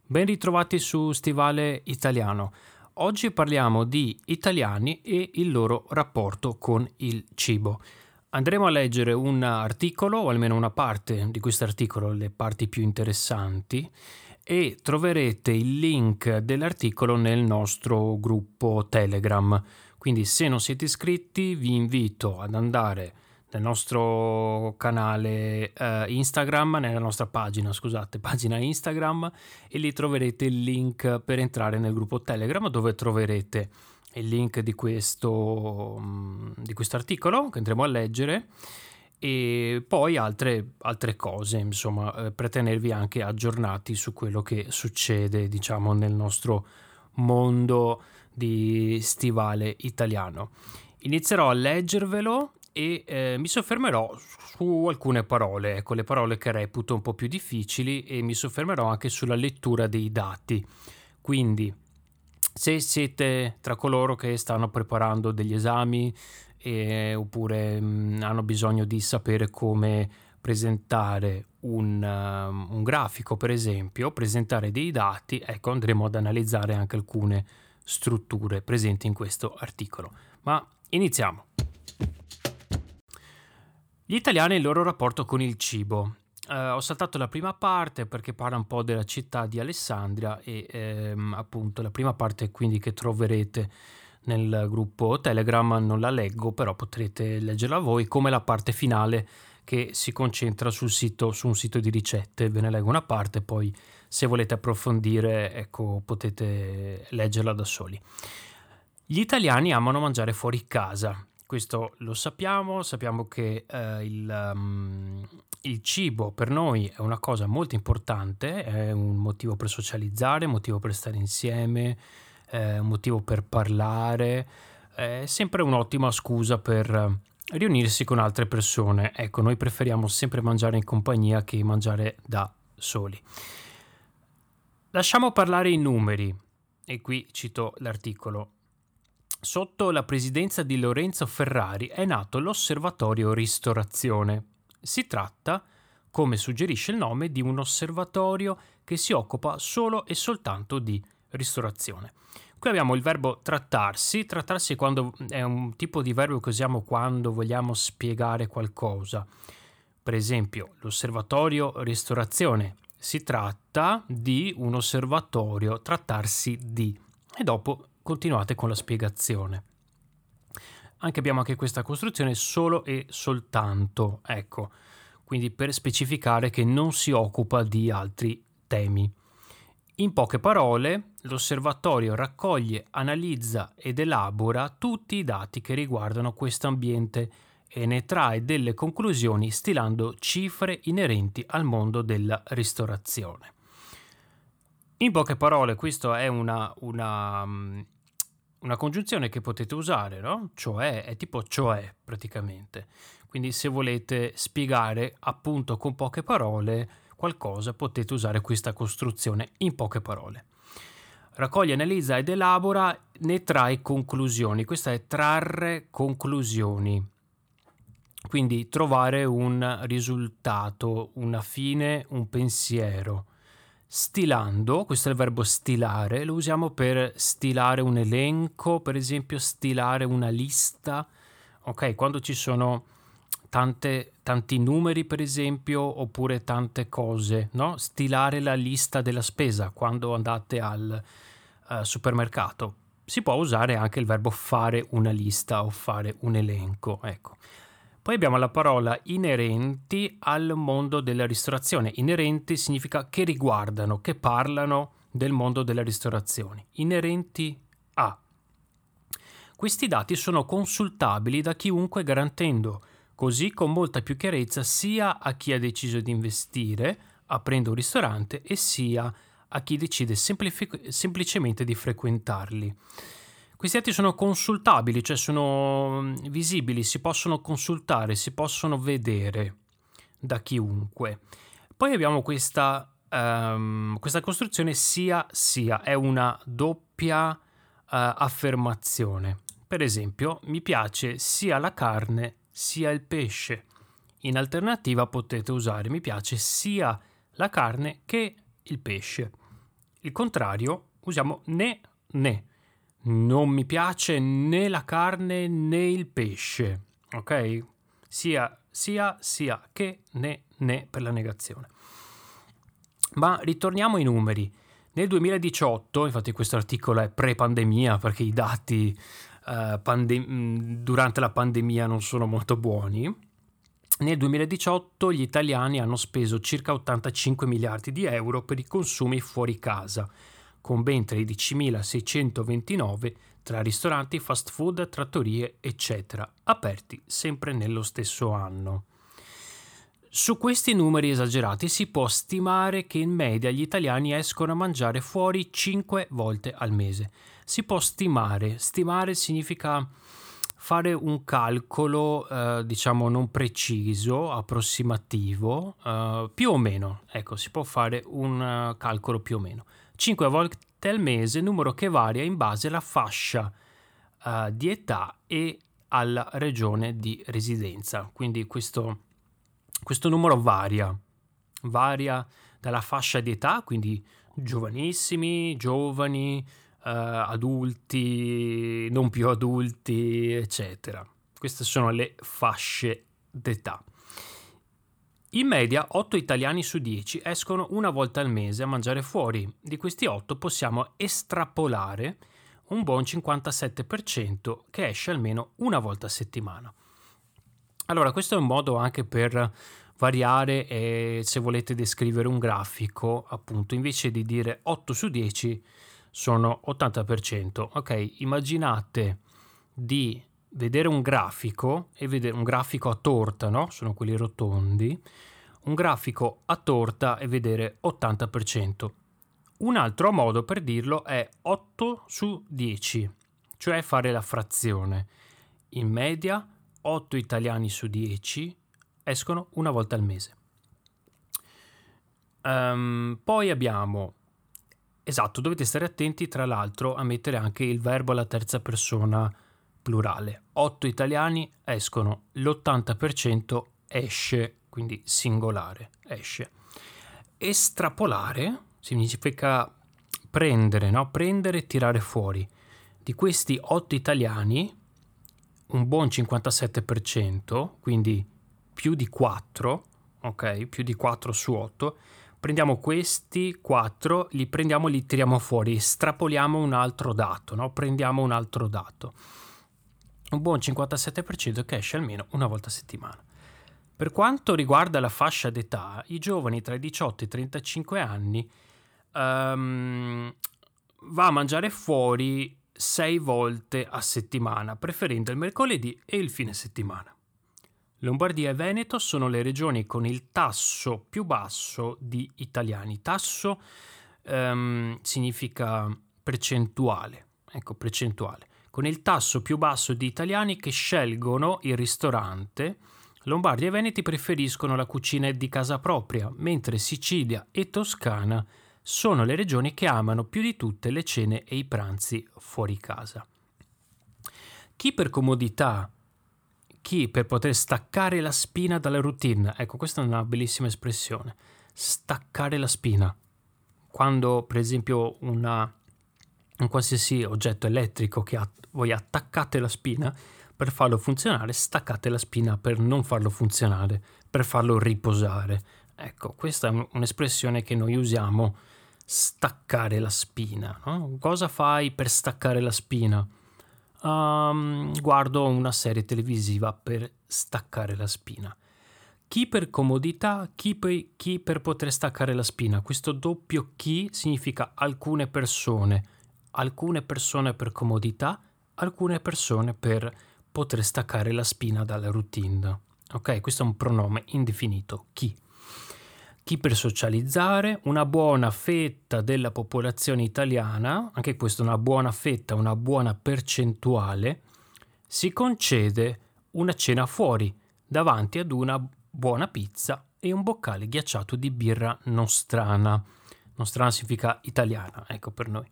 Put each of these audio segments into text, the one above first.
Ben ritrovati su Stivale Italiano. Oggi parliamo di italiani e il loro rapporto con il cibo. Andremo a leggere un articolo, o almeno una parte di questo articolo, le parti più interessanti, e troverete il link dell'articolo nel nostro gruppo Telegram. Quindi se non siete iscritti vi invito ad andare nel nostro canale Instagram, nella nostra pagina Instagram, e lì troverete il link per entrare nel gruppo Telegram, dove troverete il link di questo articolo che andremo a leggere e poi altre cose, insomma, per tenervi anche aggiornati su quello che succede, diciamo, nel nostro mondo di Stivale Italiano. Inizierò a leggervelo e mi soffermerò su alcune parole, ecco, le parole che reputo un po' più difficili, e mi soffermerò anche sulla lettura dei dati. Quindi, se siete tra coloro che stanno preparando degli esami oppure hanno bisogno di sapere come presentare un grafico, per esempio, presentare dei dati, ecco, andremo ad analizzare anche alcune strutture presenti in questo articolo. Ma iniziamo. Gli italiani e il loro rapporto con il cibo. Ho saltato la prima parte perché parla un po' della città di Alessandria e appunto la prima parte quindi che troverete nel gruppo Telegram non la leggo, però potrete leggerla voi, come la parte finale che si concentra su un sito di ricette. Ve ne leggo una parte, poi se volete approfondire, ecco, potete leggerla da soli. Gli italiani amano mangiare fuori casa. Questo lo sappiamo che il cibo per noi è una cosa molto importante, è un motivo per socializzare, un motivo per stare insieme, un motivo per parlare, è sempre un'ottima scusa per riunirsi con altre persone. Ecco, noi preferiamo sempre mangiare in compagnia che mangiare da soli. Lasciamo parlare i numeri, e qui cito l'articolo. Sotto la presidenza di Lorenzo Ferrari è nato l'Osservatorio Ristorazione. Si tratta, come suggerisce il nome, di un osservatorio che si occupa solo e soltanto di ristorazione. Qui abbiamo il verbo trattarsi. Trattarsi è un tipo di verbo che usiamo quando vogliamo spiegare qualcosa. Per esempio, l'osservatorio ristorazione. Si tratta di un osservatorio, trattarsi di. E dopo continuate con la spiegazione. Abbiamo anche questa costruzione solo e soltanto, ecco, quindi per specificare che non si occupa di altri temi. In poche parole, l'osservatorio raccoglie, analizza ed elabora tutti i dati che riguardano questo ambiente e ne trae delle conclusioni stilando cifre inerenti al mondo della ristorazione. In poche parole, questa è una congiunzione che potete usare, no? Cioè, è tipo cioè praticamente. Quindi se volete spiegare appunto con poche parole qualcosa, potete usare questa costruzione in poche parole. Raccoglie, analizza ed elabora, ne trae conclusioni. Questa è trarre conclusioni. Quindi trovare un risultato, una fine, un pensiero. Stilando, questo è il verbo stilare, lo usiamo per stilare un elenco, per esempio stilare una lista, ok? Quando ci sono tanti numeri, per esempio, oppure tante cose, no? Stilare la lista della spesa quando andate al supermercato. Si può usare anche il verbo fare una lista o fare un elenco, ecco. Poi abbiamo la parola inerenti al mondo della ristorazione. Inerenti significa che riguardano, che parlano del mondo della ristorazione. Inerenti a. Questi dati sono consultabili da chiunque, garantendo così con molta più chiarezza sia a chi ha deciso di investire aprendo un ristorante e sia a chi decide semplicemente di frequentarli. Questi dati sono consultabili, cioè sono visibili, si possono consultare, si possono vedere da chiunque. Poi abbiamo questa costruzione sia, è una doppia affermazione. Per esempio, mi piace sia la carne sia il pesce. In alternativa potete usare mi piace sia la carne che il pesce. Il contrario, usiamo né. Non mi piace né la carne né il pesce, ok? Sia che né per la negazione. Ma ritorniamo ai numeri. Nel 2018, infatti questo articolo è pre-pandemia perché i dati durante la pandemia non sono molto buoni. Nel 2018 gli italiani hanno speso circa 85 miliardi di euro per i consumi fuori casa, con ben 13.629 tra ristoranti, fast food, trattorie, eccetera, aperti sempre nello stesso anno. Su questi numeri esagerati si può stimare che in media gli italiani escono a mangiare fuori 5 volte al mese. Si può stimare significa fare un calcolo, diciamo non preciso, approssimativo, più o meno, ecco, si può fare un calcolo più o meno. 5 volte al mese, numero che varia in base alla fascia di età e alla regione di residenza. Quindi questo numero varia dalla fascia di età, quindi giovanissimi, giovani, adulti, non più adulti, eccetera. Queste sono le fasce d'età. In media 8 italiani su 10 escono una volta al mese a mangiare fuori. Di questi 8 possiamo estrapolare un buon 57% che esce almeno una volta a settimana. Allora, questo è un modo anche per variare e se volete descrivere un grafico, appunto, invece di dire 8 su 10 sono 80%. Ok, immaginate di vedere un grafico e vedere un grafico a torta, no? Sono quelli rotondi. Un grafico a torta e vedere 80%. Un altro modo per dirlo è 8 su 10, cioè fare la frazione. In media 8 italiani su 10 escono una volta al mese. Poi abbiamo, esatto, dovete stare attenti tra l'altro a mettere anche il verbo alla terza persona plurale. 8 italiani escono, l'80% esce, quindi singolare, esce. Estrapolare significa prendere, no? Prendere e tirare fuori. Di questi 8 italiani, un buon 57%, quindi più di 4, ok? Più di 4 su 8. Prendiamo questi 4, li prendiamo, li tiriamo fuori, estrapoliamo un altro dato, no? Prendiamo un altro dato. Un buon 57% che esce almeno una volta a settimana. Per quanto riguarda la fascia d'età, i giovani tra i 18 e i 35 anni va a mangiare fuori 6 volte a settimana, preferendo il mercoledì e il fine settimana. Lombardia e Veneto sono le regioni con il tasso più basso di italiani. Tasso significa percentuale, ecco, percentuale. Con il tasso più basso di italiani che scelgono il ristorante, Lombardia e Veneti preferiscono la cucina di casa propria, mentre Sicilia e Toscana sono le regioni che amano più di tutte le cene e i pranzi fuori casa. Chi per comodità, chi per poter staccare la spina dalla routine, ecco, questa è una bellissima espressione, staccare la spina. Quando per esempio un qualsiasi oggetto elettrico che voi attaccate la spina, per farlo funzionare staccate la spina per non farlo funzionare, per farlo riposare. Ecco, questa è un'espressione che noi usiamo, staccare la spina, no? Cosa fai per staccare la spina? Guardo una serie televisiva per staccare la spina. Chi per comodità, chi per poter staccare la spina. Questo doppio chi significa alcune persone per comodità, alcune persone per poter staccare la spina dalla routine. Ok, questo è un pronome indefinito, chi. Chi per socializzare, una buona fetta della popolazione italiana, anche questo una buona fetta, una buona percentuale, si concede una cena fuori, davanti ad una buona pizza e un boccale ghiacciato di birra nostrana. Nostrana significa italiana, ecco per noi.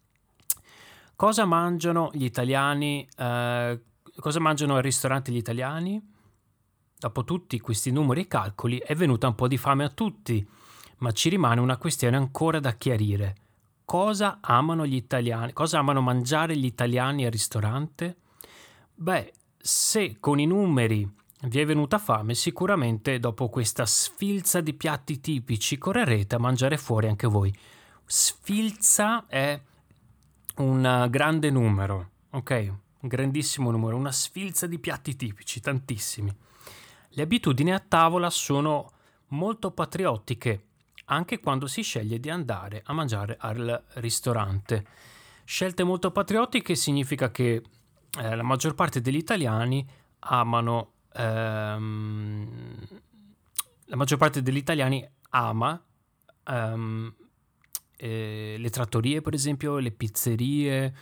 Cosa mangiano gli italiani? Cosa mangiano al ristorante gli italiani? Dopo tutti questi numeri e calcoli è venuta un po' di fame a tutti, ma ci rimane una questione ancora da chiarire. cosa amano gli italiani? Cosa amano mangiare gli italiani al ristorante? Beh, se con i numeri vi è venuta fame, sicuramente dopo questa sfilza di piatti tipici correrete a mangiare fuori anche voi. Sfilza è un grande numero, ok? Un grandissimo numero, una sfilza di piatti tipici, tantissimi. Le abitudini a tavola sono molto patriottiche, anche quando si sceglie di andare a mangiare al ristorante. Scelte molto patriottiche significa che la maggior parte degli italiani amano la maggior parte degli italiani ama le trattorie, per esempio, le pizzerie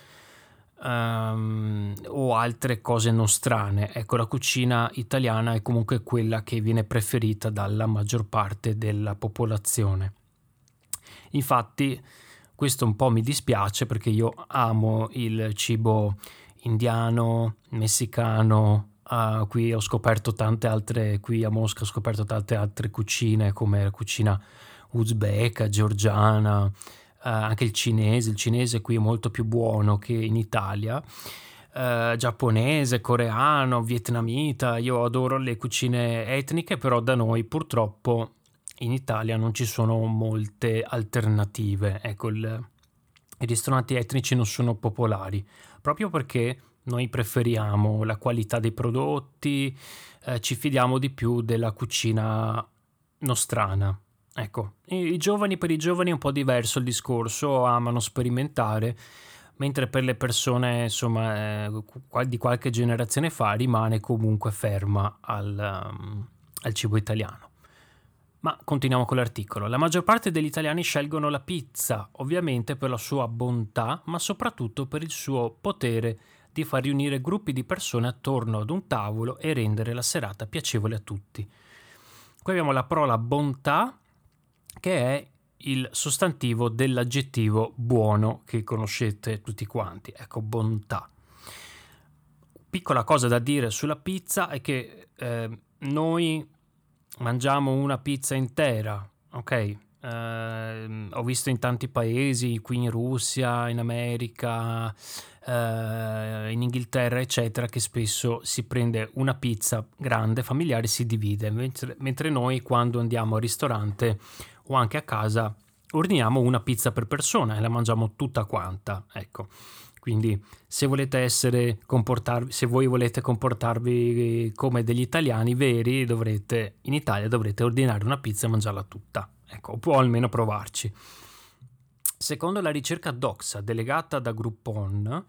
o altre cose nostrane. Ecco, la cucina italiana è comunque quella che viene preferita dalla maggior parte della popolazione. Infatti, questo un po' mi dispiace perché io amo il cibo indiano, messicano. Qui ho scoperto tante altre, qui a Mosca ho scoperto tante altre cucine come la cucina uzbeka, georgiana, anche il cinese qui è molto più buono che in Italia, giapponese, coreano, vietnamita. Io adoro le cucine etniche, però da noi purtroppo in Italia non ci sono molte alternative. Ecco, i ristoranti etnici non sono popolari, proprio perché noi preferiamo la qualità dei prodotti, ci fidiamo di più della cucina nostrana. Ecco, i giovani, per i giovani è un po' diverso il discorso, amano sperimentare, mentre per le persone, insomma, di qualche generazione fa rimane comunque ferma al cibo italiano. Ma continuiamo con l'articolo. La maggior parte degli italiani scelgono la pizza, ovviamente per la sua bontà, ma soprattutto per il suo potere di far riunire gruppi di persone attorno ad un tavolo e rendere la serata piacevole a tutti. Qui abbiamo la parola bontà, che è il sostantivo dell'aggettivo buono che conoscete tutti quanti. Ecco, bontà. Piccola cosa da dire sulla pizza è che noi mangiamo una pizza intera, ok? Ho visto in tanti paesi, qui in Russia, in America, in Inghilterra, eccetera, che spesso si prende una pizza grande, familiare, si divide, mentre noi quando andiamo al ristorante o anche a casa ordiniamo una pizza per persona e la mangiamo tutta quanta, ecco. Quindi se voi volete comportarvi come degli italiani veri, in Italia dovrete ordinare una pizza e mangiarla tutta. Ecco, o almeno provarci. Secondo la ricerca Doxa, delegata da Groupon,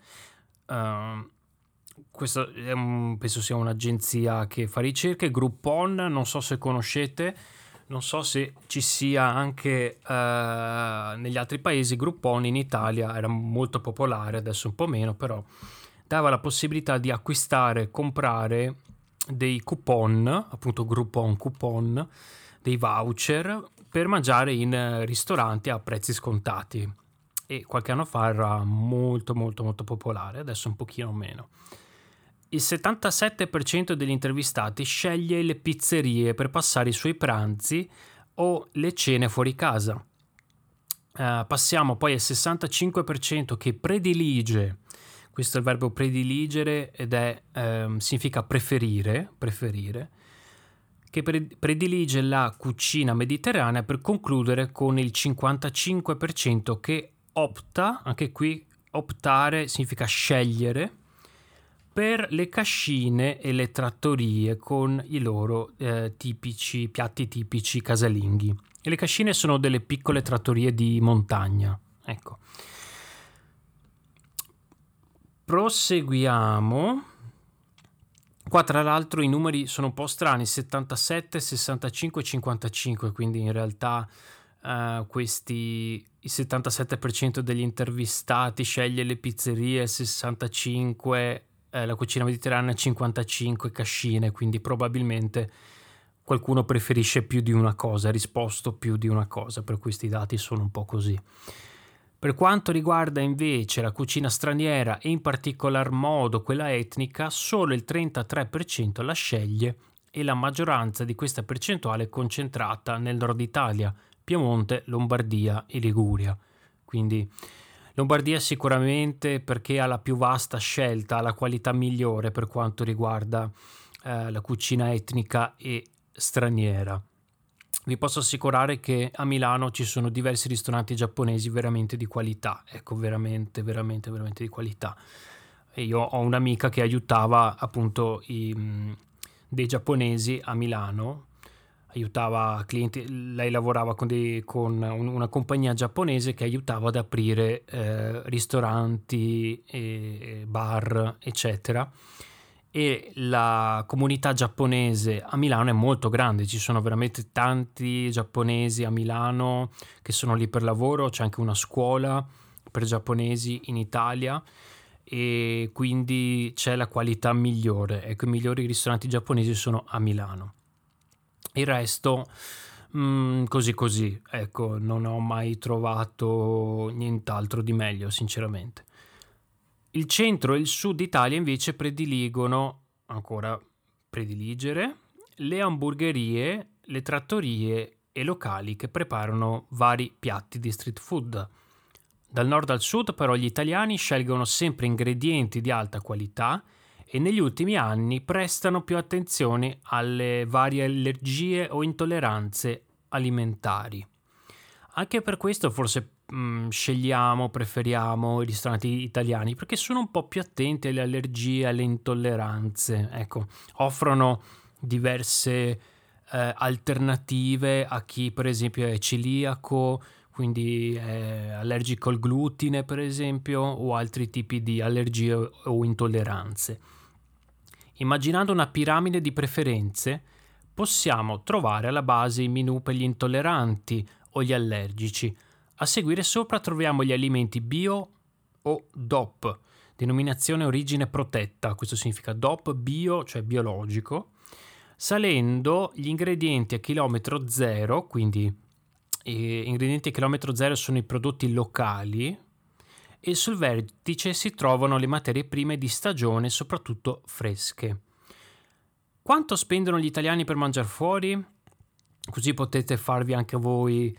questa penso sia un'agenzia che fa ricerche, Groupon, non so se conoscete, non so se ci sia anche negli altri paesi. Groupon in Italia era molto popolare, adesso un po' meno, però dava la possibilità di comprare dei coupon, appunto Groupon coupon, dei voucher per mangiare in ristoranti a prezzi scontati, e qualche anno fa era molto molto molto popolare, adesso un pochino meno. Il 77% degli intervistati sceglie le pizzerie per passare i suoi pranzi o le cene fuori casa. Passiamo poi al 65% che predilige, questo è il verbo prediligere ed è significa preferire, che predilige la cucina mediterranea, per concludere con il 55% che opta, anche qui optare significa scegliere, per le cascine e le trattorie con i loro piatti tipici casalinghi. E le cascine sono delle piccole trattorie di montagna. Ecco. Proseguiamo. Qua tra l'altro i numeri sono un po' strani, 77, 65 e 55, quindi in realtà il 77% degli intervistati sceglie le pizzerie, 65 la cucina mediterranea, 55 cascine, quindi probabilmente qualcuno preferisce più di una cosa, ha risposto più di una cosa, per questi dati sono un po' così. Per quanto riguarda invece la cucina straniera e in particolar modo quella etnica, solo il 33% la sceglie e la maggioranza di questa percentuale è concentrata nel nord Italia, Piemonte, Lombardia e Liguria. Quindi Lombardia sicuramente perché ha la più vasta scelta, ha la qualità migliore per quanto riguarda la cucina etnica e straniera. Vi posso assicurare che a Milano ci sono diversi ristoranti giapponesi veramente di qualità, ecco, veramente, veramente, veramente di qualità. E io ho un'amica che aiutava appunto dei giapponesi a Milano, aiutava clienti, lei lavorava con una compagnia giapponese che aiutava ad aprire ristoranti, e bar, eccetera. E la comunità giapponese a Milano è molto grande, ci sono veramente tanti giapponesi a Milano che sono lì per lavoro, c'è anche una scuola per giapponesi in Italia e quindi c'è la qualità migliore. Ecco, i migliori ristoranti giapponesi sono a Milano. Il resto così così, ecco, non ho mai trovato nient'altro di meglio, sinceramente. Il centro e il sud Italia invece prediligere le hamburgerie, le trattorie e locali che preparano vari piatti di street food. Dal nord al sud però gli italiani scelgono sempre ingredienti di alta qualità e negli ultimi anni prestano più attenzione alle varie allergie o intolleranze alimentari. Anche per questo forse preferiamo i ristoranti italiani perché sono un po' più attenti alle allergie, alle intolleranze. Ecco, offrono diverse alternative a chi per esempio è celiaco, quindi è allergico al glutine per esempio, o altri tipi di allergie o intolleranze. Immaginando una piramide di preferenze, possiamo trovare alla base i menù per gli intolleranti o gli allergici. A seguire sopra troviamo gli alimenti bio o DOP, denominazione origine protetta, questo significa DOP bio, cioè biologico, salendo gli ingredienti a chilometro zero, quindi ingredienti a chilometro zero sono i prodotti locali, e sul vertice si trovano le materie prime di stagione, soprattutto fresche. Quanto spendono gli italiani per mangiare fuori? Così potete farvi anche voi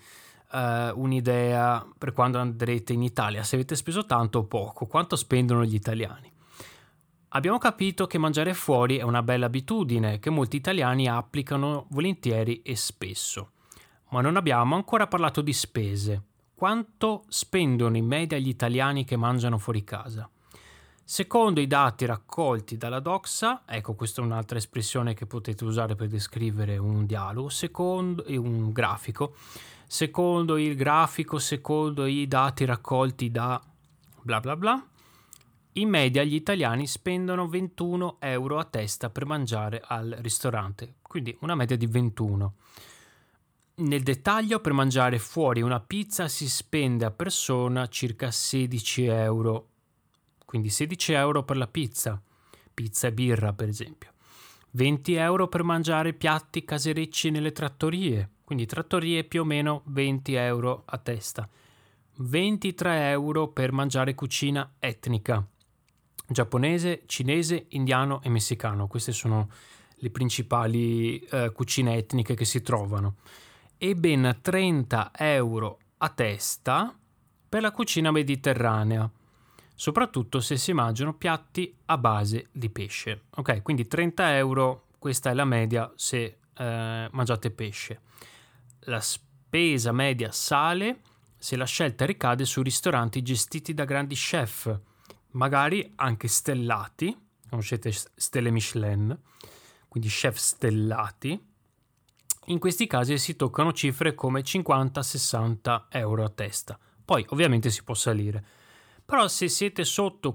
un'idea per quando andrete in Italia, se avete speso tanto o poco, quanto spendono gli italiani. Abbiamo capito che mangiare fuori è una bella abitudine che molti italiani applicano volentieri e spesso, ma non abbiamo ancora parlato di spese. Quanto spendono in media gli italiani che mangiano fuori casa? Secondo i dati raccolti dalla Doxa, ecco questa è un'altra espressione che potete usare per descrivere un dialogo, secondo un grafico, secondo il grafico, secondo i dati raccolti da bla bla bla, in media gli italiani spendono 21 euro a testa per mangiare al ristorante, quindi una media di 21. Nel dettaglio, per mangiare fuori una pizza si spende a persona circa 16 euro, quindi 16 euro per la pizza e birra per esempio, 20 euro per mangiare piatti caserecci nelle trattorie, quindi trattorie più o meno 20 euro a testa, 23 euro per mangiare cucina etnica, giapponese, cinese, indiano e messicano, queste sono le principali cucine etniche che si trovano, e ben 30 euro a testa per la cucina mediterranea, soprattutto se si mangiano piatti a base di pesce. Ok, quindi 30 euro, questa è la media se mangiate pesce. La spesa media sale se la scelta ricade su ristoranti gestiti da grandi chef, magari anche stellati, conoscete stelle Michelin, quindi chef stellati. In questi casi si toccano cifre come 50-60 euro a testa. Poi ovviamente si può salire. Però se siete sotto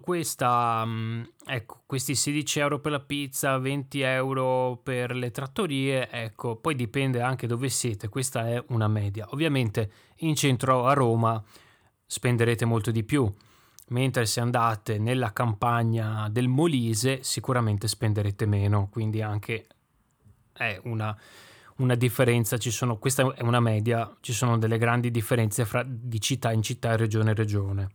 questi 16 euro per la pizza, 20 euro per le trattorie, ecco, poi dipende anche dove siete, questa è una media. Ovviamente in centro a Roma spenderete molto di più, mentre se andate nella campagna del Molise sicuramente spenderete meno, quindi anche è una differenza, questa è una media, ci sono delle grandi differenze di città in città e regione in regione.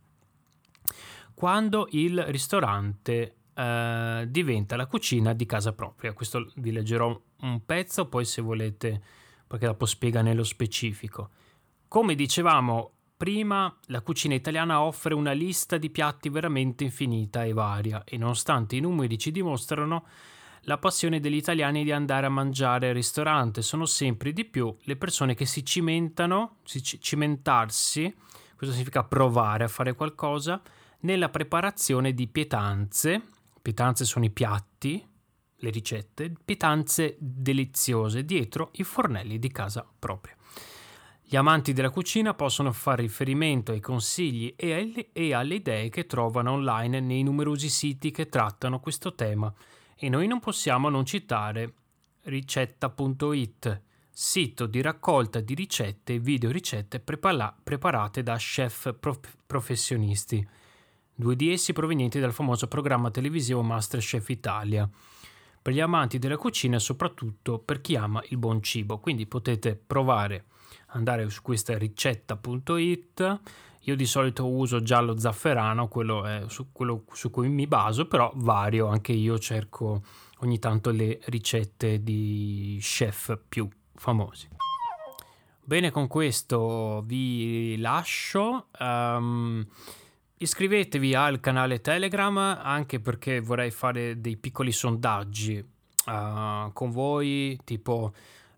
Quando il ristorante diventa la cucina di casa propria, questo vi leggerò un pezzo, poi se volete, perché dopo spiega nello specifico. Come dicevamo prima, la cucina italiana offre una lista di piatti veramente infinita e varia, e nonostante i numeri ci dimostrano la passione degli italiani di andare a mangiare al ristorante, sono sempre di più le persone che si cimentarsi, questo significa provare a fare qualcosa, nella preparazione di pietanze. Pietanze sono i piatti, le ricette, pietanze deliziose dietro i fornelli di casa propria. Gli amanti della cucina possono fare riferimento ai consigli e alle idee che trovano online nei numerosi siti che trattano questo tema, e noi non possiamo non citare ricetta.it, sito di raccolta di ricette e video ricette preparate da chef professionisti, 2 di essi provenienti dal famoso programma televisivo MasterChef Italia, per gli amanti della cucina e soprattutto per chi ama il buon cibo. Quindi potete provare, andare su questa ricetta.it. Io di solito uso giallo zafferano, quello è quello su cui mi baso, però vario, anche io cerco ogni tanto le ricette di chef più famosi. Bene, con questo vi lascio. Iscrivetevi al canale Telegram, anche perché vorrei fare dei piccoli sondaggi con voi, tipo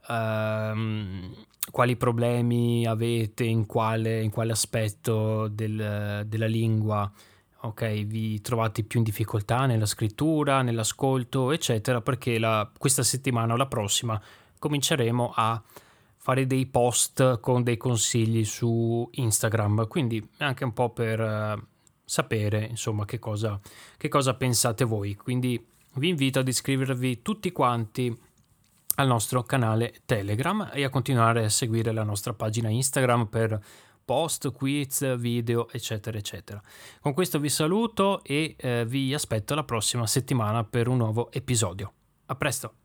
quali problemi avete in quale aspetto della lingua, ok? Vi trovate più in difficoltà nella scrittura, nell'ascolto, eccetera, perché questa settimana o la prossima cominceremo a fare dei post con dei consigli su Instagram, quindi anche un po' per sapere, insomma, che cosa pensate voi. Quindi vi invito ad iscrivervi tutti quanti al nostro canale Telegram e a continuare a seguire la nostra pagina Instagram per post, quiz, video, eccetera, eccetera. Con questo vi saluto e vi aspetto la prossima settimana per un nuovo episodio. A presto!